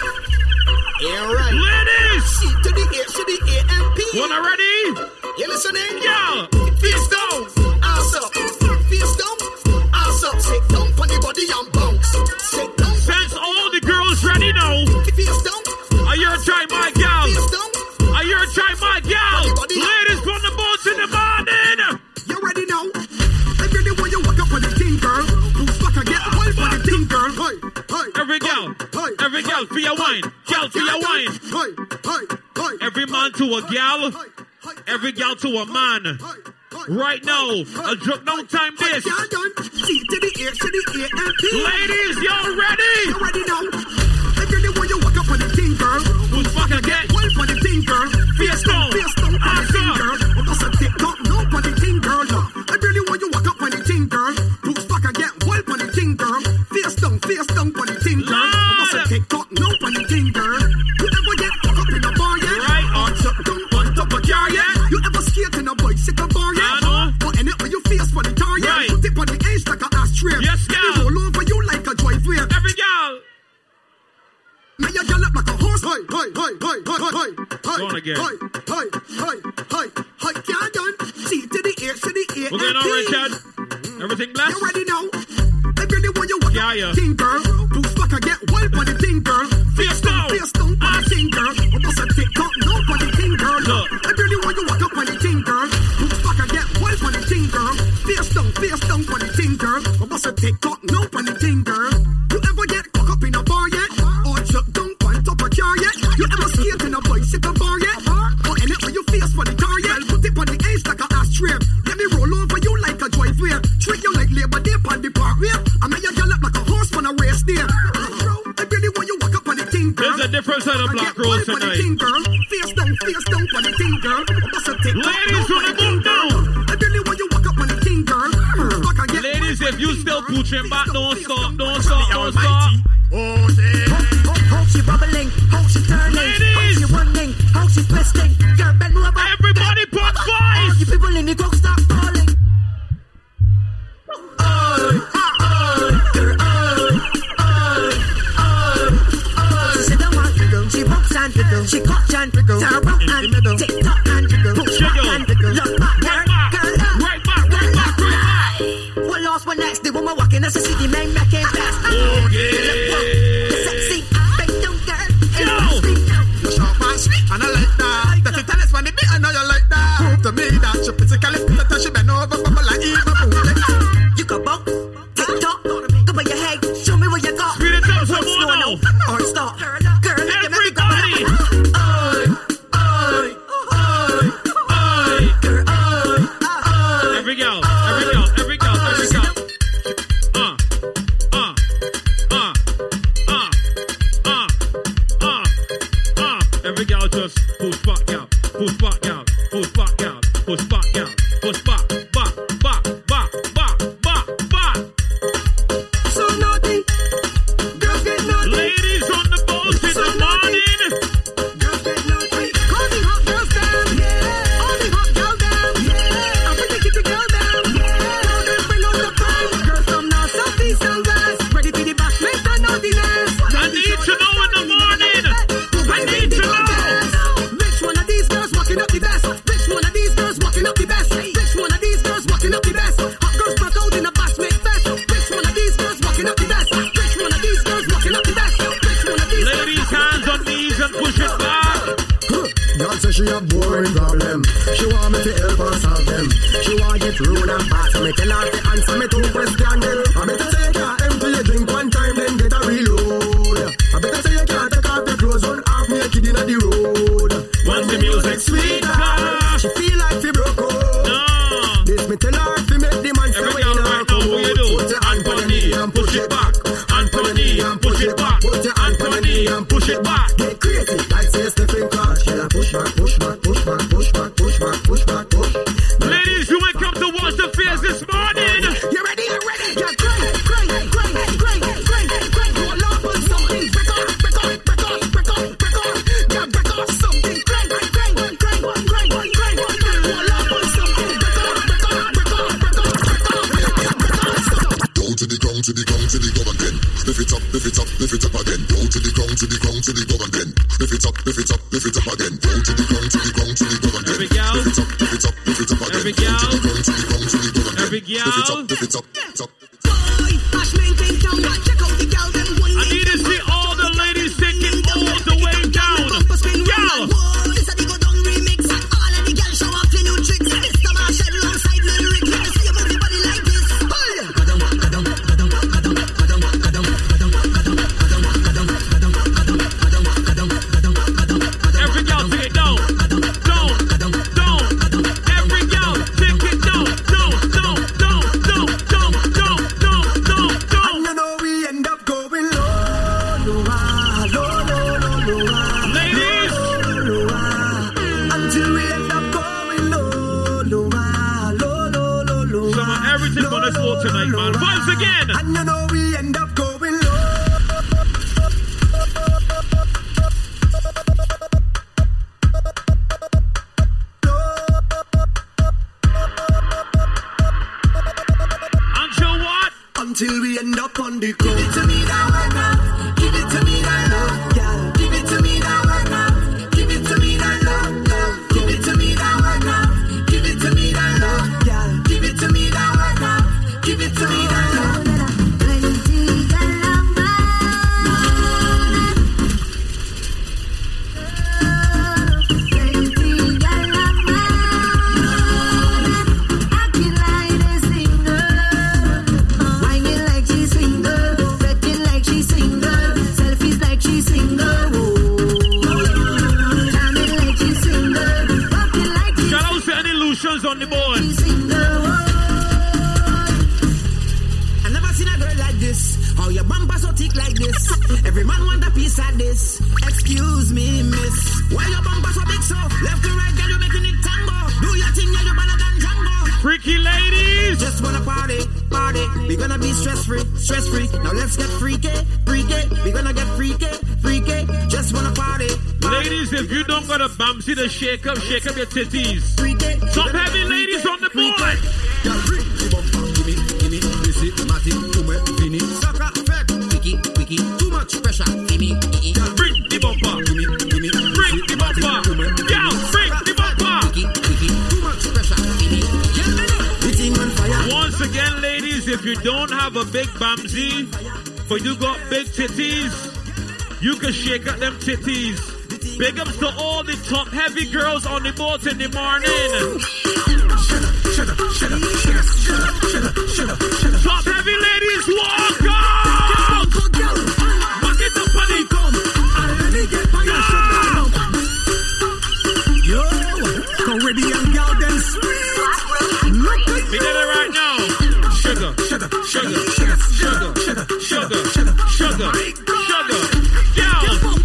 you're right. Ladies! C to the A, to the A M P. Wanna ready? You listening? Yeah! Feel stuff? Ass up. Feel stuff? Ass up. Sit down on the body and bounce. Sit down. Since all the girls ready now, feel stuff? are you trying my gal? Are you trying my gal? Ladies from the boats in the morning. You ready now? Every day when you walk up on the thing, girl, who's back again? Why for the thing, girl? Hey, hey. Every gal, hey, every gal for your wine, gal for your wine. Hey, hey, hey. Every man to a gal, every gal to a man. Right now, a drunk no time this. C to the A, to the A M P. Ladies, y'all ready? You ready now? Every day when you walk up on the thing, girl, who's back again? Why for the thing, girl? Face down, face down on the thing, girl. What does a tick tock? No on the thing, girl. Every day when you walk up on the thing, girl, who's back again? Why for the thing, girl? Face down, face down on the thing, girl. What does a tick tock? No on the thing, girl. You ever get caught up in a bar yet? Right. Or shut down on top of car yet? You ever skate in a bicycle bar yet? I know. But in it when you face for the tar yet? Right. Put it on the edge like a ashtray. Yes, girl. Roll over you like a driveway. Every girl. May your girl up like a horse. Hey, hey, hey, hey, hey, hey, hey. Go on again. Hey, hey, hey, hey, hey. Can't done. C to the A, to the A. We're going on, Richard. Everything blessed? You ready now? Every day when you walk yeah, up yeah. thing, girl. Boots back and get wild on the thing, girl. Face down. Face down on the thing, girl. What does a tick tock? No on the thing, girl. Look. Every day when you walk up on the thing, girl. Boots back and get wild on the thing, girl. Face down, face down on the thing, girl. What does a tick tock? No on the thing, girl. You ever get caught up in a bar yet? Or chuck down on top of car yet? You ever skate in a bicycle bar yet? Or in it when you face for the car yet? Put it on the edge like a ashtray. Let me roll over you like a driveway. Treat you like labor day on the parkway. I make your girl up like a horse on a race day. I really want you walk up on the thing, girl. There's a different side of black girls tonight. Face down, face down on the thing, girl. Ladies, on the move down. I really want you walk up on the thing, girl. Ladies, if you still pooching back, don't stop, don't stop, don't stop. Oh, shit. How she bubbling, how she turning, Ladies. how she running, how she twisting. Girl, bend over. Everybody put All voice. you people in the crowd start falling. Oh, oh, girl, oh, oh, oh. She sit down and wiggle, she bounce and wiggle, she cut and wiggle, turn around and wiggle, tick tock and wiggle, push back and wiggle, look back, girl, girl, Right back, right back, right back. One lost, one next, the woman walking as a city man making fast. Okay. Sexy, bang down, girl. Yo. Sharp and sweet, and I like that. That you tell us when the bit, I know you like that. Prove to me that she physically fit that she bend over, bubble like Eva Boone. You can bump, tick tock, go by your head, show me what you got. Speed it up some more now. Or stop, girl, look at me, go. Everybody. Oi, oi, oi, oi, girl, oi, oi. Every girl, every girl, every girl, every girl. Uh. she have boring problem. She want me to help her solve them. She want get rude and fast. So me tell her to answer me two questions then. I better say you can't empty your drink one time then get a reload. I better say you can't take off the clothes on half naked in the road. Once the music sweet, ah, she feel like she broke out. No. This me tell her to make the man say when I come out. Put your hand on the knee and push it back. Hand on the knee and push it back. Put your hand on the knee and push it back. Get crazy like say Stephen Clark. She a push back, push back, push back, push back, push back, push back, push. Ladies, you ain't come to watch the fears this morning. You ready? You ready? Yeah, crank, crank, crank, crank, crank, crank. Roll up on something. Break off, break off, break off, break off, break off. Yeah, break off something. Crank, crank, crank, crank, crank, crank. Roll up on something. Break off, break off, break off, break off, break off. Go to the ground, to the ground, to the ground again. Lift it up, lift it up, lift it up again. Go to the ground, to the ground, to the ground again. Lift it up, lift it up, lift it up again. Go to the ground, to the ground, to the ground again. Every gal, lift it up, lift it up, lift it up again. Every gal, to the ground, to the ground, to the ground again. Every gal, lift it up, lift it up, lift it up. I need to see all the ladies taking all the way down. Gal. Every gal take it down, down, down. Every gal take it down, down, down, down, down, down, down, down, down, down. And you know we end up going low, low, low, low, low, low. Ladies, low, low, until we end up going low, low, low, low, low, low. some of everything on this floor tonight, man. Once again. And you know we end up going low. Until what? Until we end up on the ground. Give it to me that way now. Give it to me that love, girl. Give it to me that way now. Give it to me that love, love. Give it to me that way now. Give it to me that love, girl. Give it to me that way now. Give it to me that love. On the board. I never seen a girl like this. How your bumper so thick like this? Every man want a piece of this. Excuse me, miss. Why your bumper so big so? Left to right, girl, you making it tango. Do your thing, yeah, you better than Django. Freaky ladies. Just wanna party, party. We gonna be stress free, stress free. Now let's get freaky, freaky. We gonna get freaky, freaky. Just wanna party. Ladies, if you don't got a bump, see the shake up, shake up your titties. Some heavy ladies on the board. Too much pressure. Bring the bumper. Bring the bumper. Girl, bring the bumper. Too much pressure. Once again, ladies, if you don't have a big bumsy, but you got big titties, you can shake up them titties. Big ups to all the top heavy girls on the boat in the morning. Top heavy ladies, walk out! Back it up on the come. Yo, come ready and girl then sweet. We did it right now. Sugar, sugar, sugar, sugar, sugar, sugar, sugar, sugar, sugar. Girl.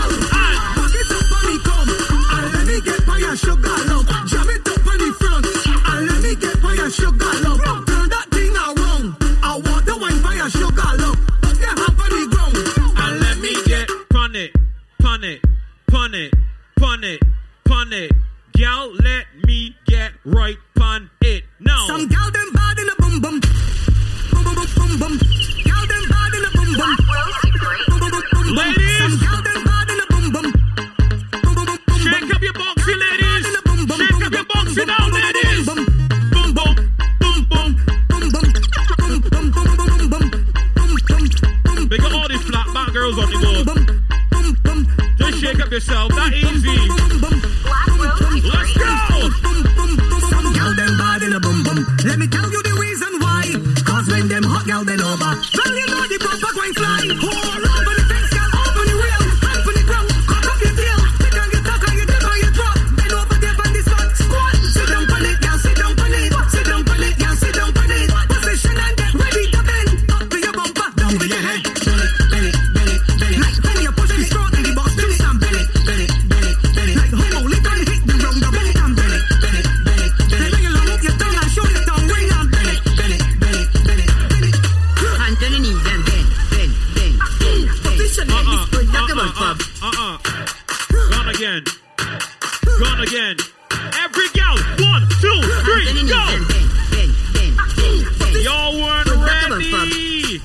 Sugar love, jam it up on the front, and let me get fire sugar love. Turn that thing around. I want the wine fire sugar love. Put your hand on the ground, and let me get pon it, pon it, pon it, pon it, pon it. Gal, let me get right pon it now. Some gal them bad in a bum bum, bum bum bum bum bum. Gal them bad in a bum bum, bum bum bum bum. Ladies, some gal them bad in a bum bum, bum bum bum bum. Shake up your boxy, ladies. Shake up your boxy now, ladies. Boom, boom, boom, boom, boom, boom, boom, boom, boom, boom, boom. Big up all these flat back girls on the board. Just shake up yourself. That easy. Let's go. Boom, boom, boom. Some gal them bad in a boom boom. Let me tell you the reason why. Cause when them hot gal then over, well you know the proper going fly. Hold over the fence, gal over the rail, hand for the ground, cut up your tail. Take on your tuck on your tip on your throat. Bend over there on the spot. Squat. Sit down on it, gal. Sit down on it. Sit down on it, gal. Sit down on it. Position and get ready to bend. Up to your bumper, down to your head. Bend it, bend it, bend it, bend it. Like when you push the straw in the box, do it and bend it, bend it, bend it, bend it. Like homo, lick and hit the round, bend it and bend it, bend it, bend it, bend it. When you long up your tongue and show your tongue, ring and bend it, bend it, bend it, bend it, bend it. Hand to the knees and bend, bend, bend, bend. Position like this good, like a one pub. Uh-uh. Gone again. Gone again. Every gal. One, two, three, go. Y'all weren't ready.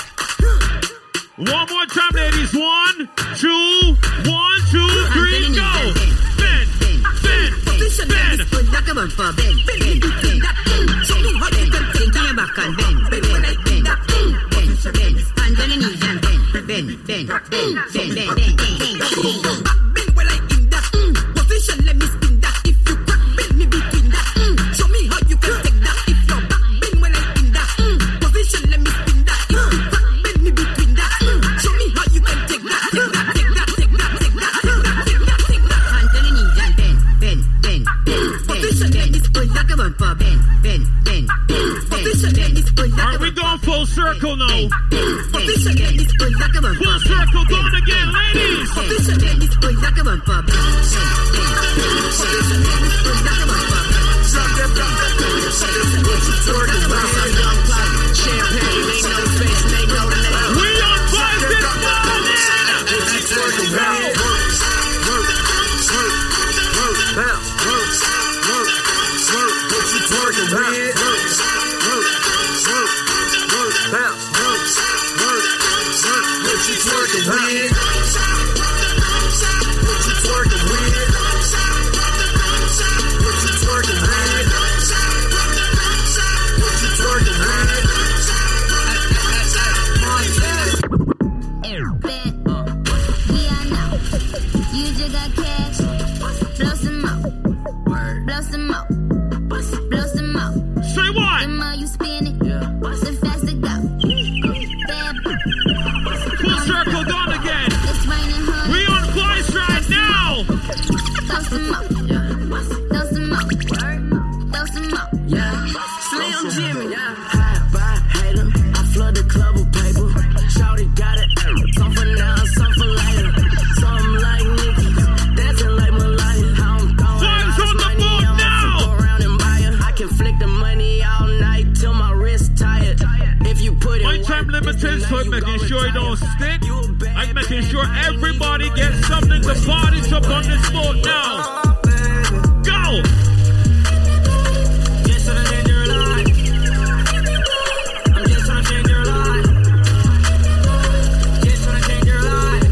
One more time, ladies. One, two, one, two, three, go. Bend, bend, Position like this good, like a one pub. Bend, bend, bend, bend. Show me how you can take your back and bend, bend, bend, bend, bend, bend. Hand on the knees and bend, bend, bend, bend, bend, bend, bend, bend. Bend well like in that. Position, let me spin that. If you crack, bend me between that. Show me how you can take that. If you're back, bend well like in that. Position, let me spin that. If you crack, bend me between that. Show me how you can take that. Take that, take that, take that, take that, take that, take that, take that. Hand on the knees and bend, bend, bend, bend. Position, let me spin like a bumper. Bend, bend, bend, bend. Position, let me spin like a Are we going full circle now? Position, let me spin like a bumper. Full circle, going again, ladies. Position, let me spin like a bumper. Position, let me spin like a bumper. Champagne, ain't no space, ain't no delay. We on five this morning. You just got cash. Blow some more. Blow some more. Blow some more. Say what? The more you spin it, the faster go. Bad Full circle, gone again. It's raining honey. We on Vice right now. Throw some more. Throw some more. Throw some more. Slim Jimmy, high by hater. I flood the club with paper. Shawty got it, some for now, some for later. Some like Nicki, dancing like Malaya. How I'm throwing Vibes on the money, board I'm now. go around and buy her. I can flick the money all night till my wrist tired. If you put it My time limited, so I'm making sure it don't stick. I'm making sure everybody gets something to party up on this boat now. Go! Just tryna change your life. I'm just tryna change your life. Just tryna change your life.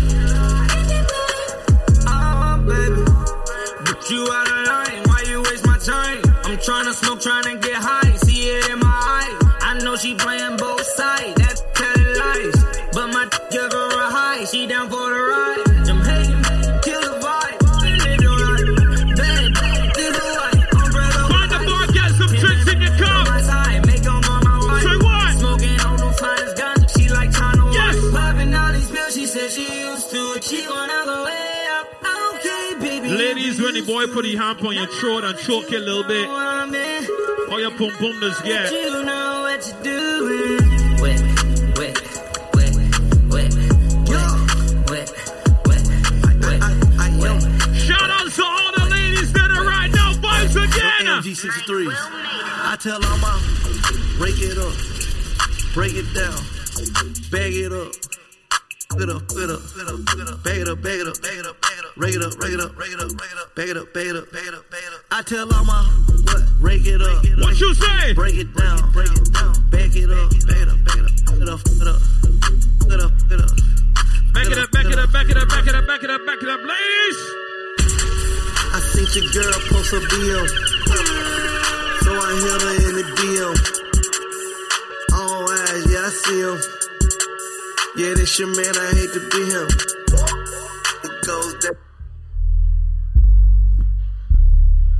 Oh, baby. But you out of line. Why you waste my time? I'm tryna smoke, tryna get high. See it in my eye. I know she playing both sides. That's telling lies. But my give her a high. She down for the ride. I'm hating. Kill the vibe. Live your life. Bad, live your life. Umbrella. Find the bar, get some tricks in your cup. Say what? Smoking on the finest guns, she like China. Yes. Popping all these pills, she said she used to it. She wanna go way up. Okay, baby. Ladies, when the boy put his hand on your throat and choke you a little bit, how your pum pum does get? You know what you're doing. Wet, wet, wet, wet, wet, wet, wet, wet. Shout out to all the ladies that are right now. Vibes again. M G sixty-threes. I tell all my break it up, break it down, bag it up. It up, it up, it up, it up, bag it up, bag it up, bag it up, bag it up, rake it up, rake it up, rake it up, rake it up, bag it up, bag it up, bag it up, bag it up. I tell all my what? Rake it up. What you say? Break it down, break it down, bag it up, bag it up, bag it up, it up, it up, it up, it up. Back it up, back it up, back it up, back it up, back it up, back it up, ladies. I seen your girl post a bill, so I hit her in the D M. All eyes, yeah, I see him. Yeah, this your man, I hate to be him. It goes down.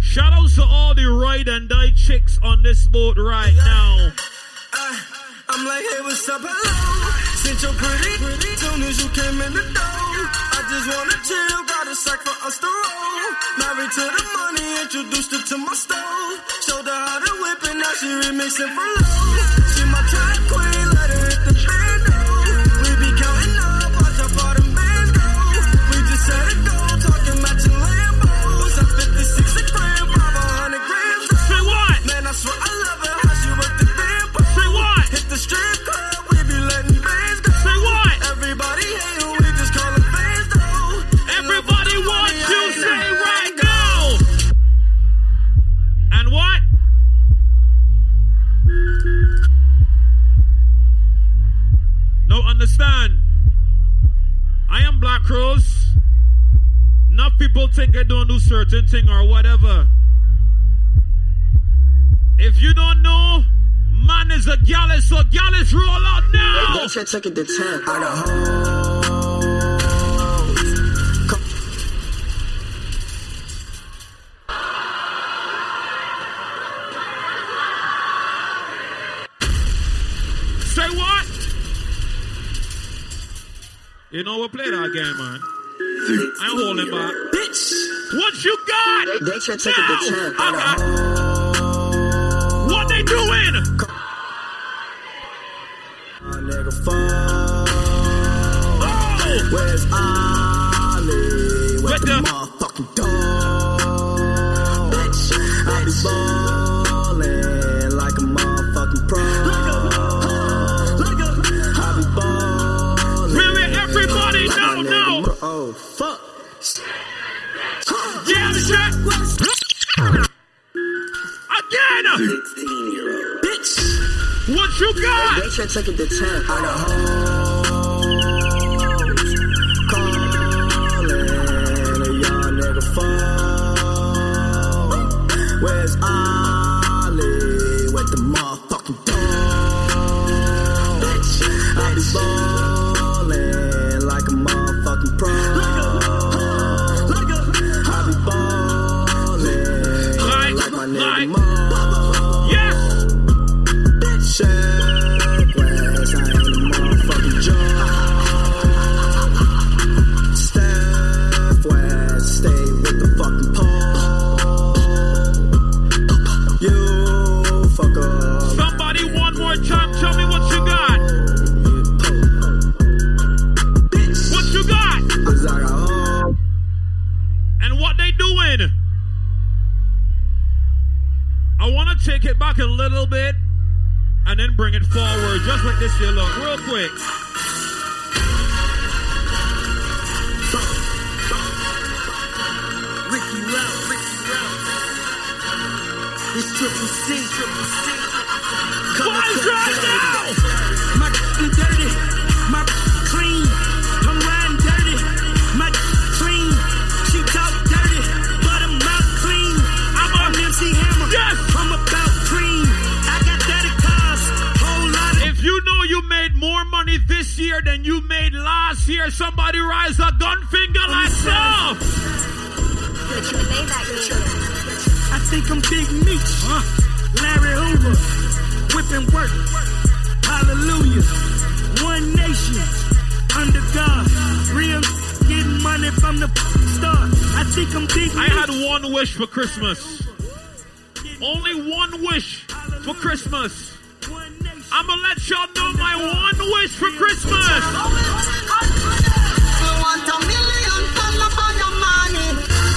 Shout out to all the ride and die chicks on this boat right now. I, I'm like, hey, what's up, hello? Since you're pretty, pretty, soon as you came in the door, I just wanna chill, got a sack for us to roll. Married to the money, introduced her to my stove. Showed her how to whip and now she remixing for low. She my track queen, let her hit the bando. We be counting up, watch how far them bands go. We just set it go, talking matching Lambos. I'm fifty-six a gram, five hundred grams. Say what? Man, I swear I love her, how she work the damn pole. Say what? Hit the strip club, we be letting bands go. Say what? Everybody hate who we just call them fans though. Everybody wants you say right now. And what? No, understand. I am Black Rose. Enough people think I don't do certain thing or whatever. If you don't know, man is a gallus, so gallus roll out now. They should take it to ten. I got Say what? You know what? Play that game, man. I ain't holding back. bitch. What you got? They, they should take it to ten. I Uh-huh. got What they doing? a nigga phone. Oh! Where's Ollie? With With the the- motherfucking dog. Bitch, I be ballin' like a motherfucking pro. I be ballin'. Really, everybody know now. Oh, fuck. Yeah, shit. Again. Bitch. What you got? They should take it to ten. I got hoes calling a young nigga phone. Where's Ollie with the motherfucking dog? Bitch, I be ballin' like a motherfucking pro. I be ballin' Like, like my nigga like. Mo. Yes. Check West, I ain't a motherfucking joke. Steph West, stay with the fucking pole. You fuck up. Somebody one more time. Tell me what you got. What you got? Cause I got home. And what they doing? I want to take it back a little bit and then bring it forward, just like this here, look, real quick. Ricky Rouse, Ricky Rouse. This triple C, triple C. Boys right now! My d- dirty, my d- clean. I'm riding dirty, my d- clean. She talk dirty, but I'm out clean. I'm on M C Hammer, Yes! I'm about clean. I got dirty cars, whole lot of. If you know you made more money this year than you made last year, somebody rise a gun finger like so. I think I'm Big Meech, huh? Larry Hoover, whipping work. Hallelujah. One nation, under God. Real getting money from the start. I think I'm Big I Meech. had one wish for Christmas. Only one wish for Christmas. I'ma let y'all know my one wish for Christmas. want a million dollar for your money.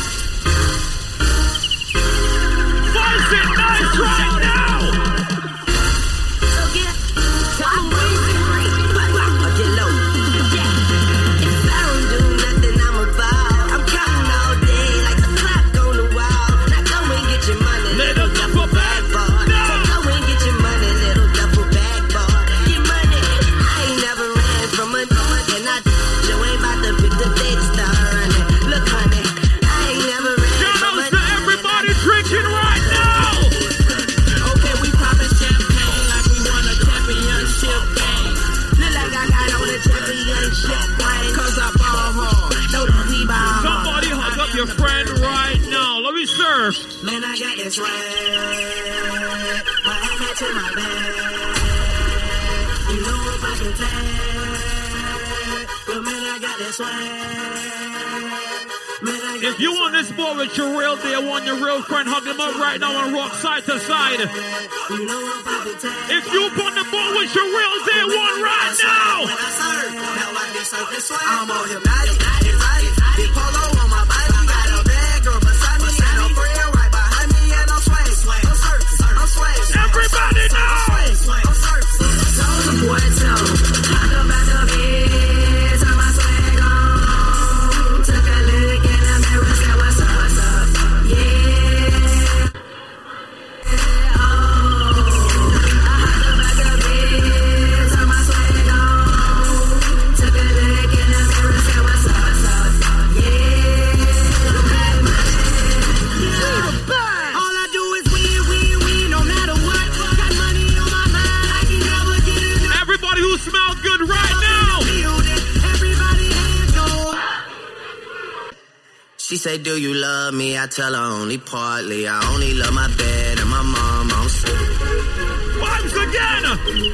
Buzz it nice right now. Get low. If I don't do nothing, I'm about. I'm counting all day like the clock on the wall. Now go and get your money, little duffel bag boy. So go and get your money, little duffel bag boy. Get money. I ain't never ran from a and I you ain't about to pick the day to start running. Look, honey, I ain't never ran Shout from out a to everybody drinking right now. Okay, we poppin' champagne like we won a championship game. Look like I got on a championship ring. Cause I ball hard, no we ball hard. Somebody hug up your friend right now. Let me serve. first. Man, I got this right. My hat to my back. You know if I can tell. But man, I got this right. If you want this boy with your real dear, want your real friend, hug him up right now and rock side to side. If you want the boy with your real dear one right now. I'm on hypnotic, big polo on my body, got a bad girl beside me, and a friend right behind me, and I'm swag, I'm searching, I'm swag. Everybody know. I'm searching. So the boy tell him, talk about the bed, turn my swag on, took a look in the mirror, said what's up, what's up, yeah. Oh, I talk about the bed, turn my swag on, took a look in the mirror, said what's up, what's up, yeah. All I do is win, win, win, no matter what. Got money on my mind, I can never get enough. Everybody who smells good right now. Everybody hands go. She say, do you love me? I tell her only partly. I only love my bed and my mom. I'm sick. Once again.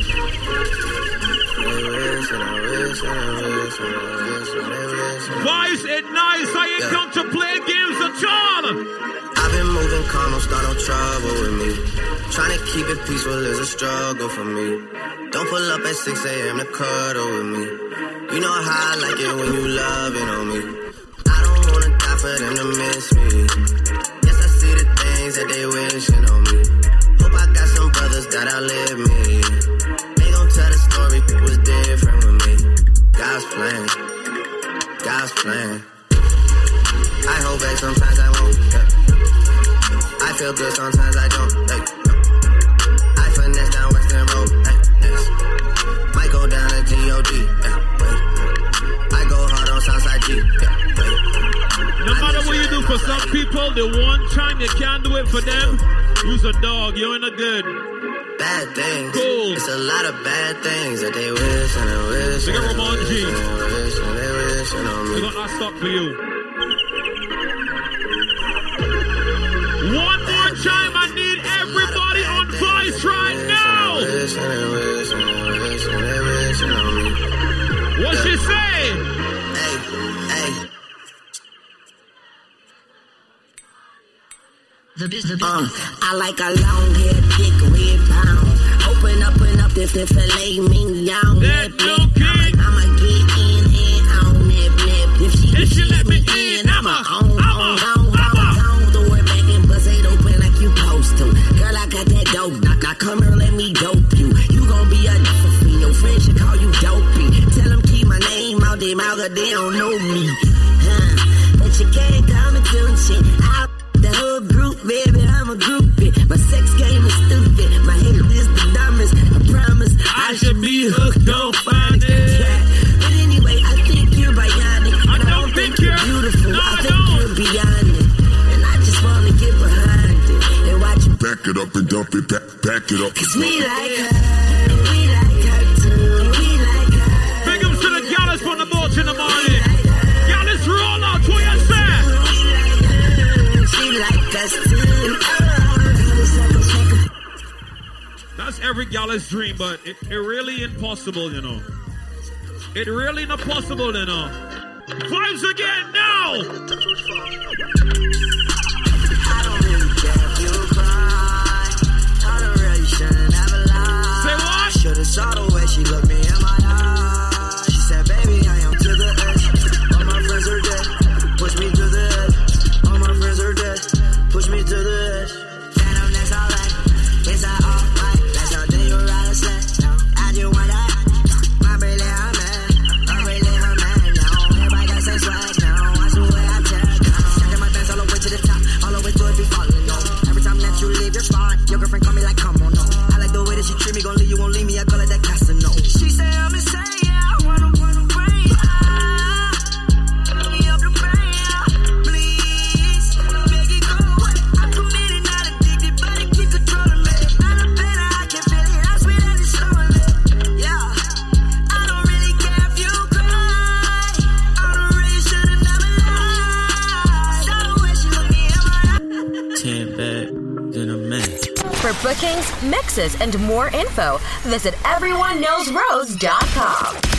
Why is it nice? I ain't come to play games at all. I've been moving calm, don't start no trouble with me. Trying to keep it peaceful is a struggle for me. Don't pull up at six a.m. to cuddle with me. You know how I like it when you loving on me. I don't wanna die for them to miss me. Yes, I see the things that they wishing on me. Hope I got some brothers that outlive me. They gon' tell the story, it was different with me. God's plan, God's plan. I hold back, sometimes I won't. Yeah. I feel good, sometimes I don't. Hey. I finesse down Western Road. Hey. Yes. Might go down to G O D. Yeah. I go hard on Southside G. Yeah. No matter what you do for some people, the one time you can't do it for them, who's a dog, you're in a good. Bad things. Cool. It's a lot of bad things that they wish and they wish. They got Ramon G. And they wish and they wish on me. We got our stock for you. One more time, I need everybody on Vice right now. What she say? Hey, hey. The business. Uh, I like a long hair, thick red pound. Open up and up this filet mignon. That milk king. I'ma get in and on that blip. If she, if she let me in, I'ma, on, on, on, on. Throw it back and bust it open like you supposed to. Girl, I got that dope. Now, now come here, let me dope you. You gon' be a different free. Your friends should call you dopey. Tell them keep my name out their mouth, cause they don't know me. Huh. But you can't come and do shit. I the whole group, baby, I'm a groupie. My sex game is stupid. My head is the dumbest. I promise I, I should be hooked, don't find it. Yeah. But anyway, I think you're bionic. I and don't, I don't think, think you're beautiful. No, I think no. you're beyond it. And I just wanna get behind it and watch you back it up and dump it, back, back it up. Cause we like her, we like her too. We like her. Big ups to the gallus from the boat in the morning. Gallus roll out, what you say? Like us too. That's every gallus dream, but it, it really impossible, you know. It really not possible, you know. Vibes again now. I don't really care if you cry. I don't really shouldn't have a lie. Say what? Should've saw the way she looked me in my eyes. She said, baby, I am to the edge. All my friends are dead. Push me to the edge. All my friends are dead. Push me to the edge. Phantom, that's alright. It's all right. That's how they were out of set. I just want that. My really I'm mad. I'm really her man now. Everybody got sex swag now. I swear I tell now. Stacking my bands all the way to the top. All the way to it be falling on. Every time that you leave your spot, your girlfriend call me like, come on, no. I like the way that she treat me. Gon' leave you, won't leave me. I call it that Casino. She said, For bookings, mixes, and more info, visit everyone knows rose dot com.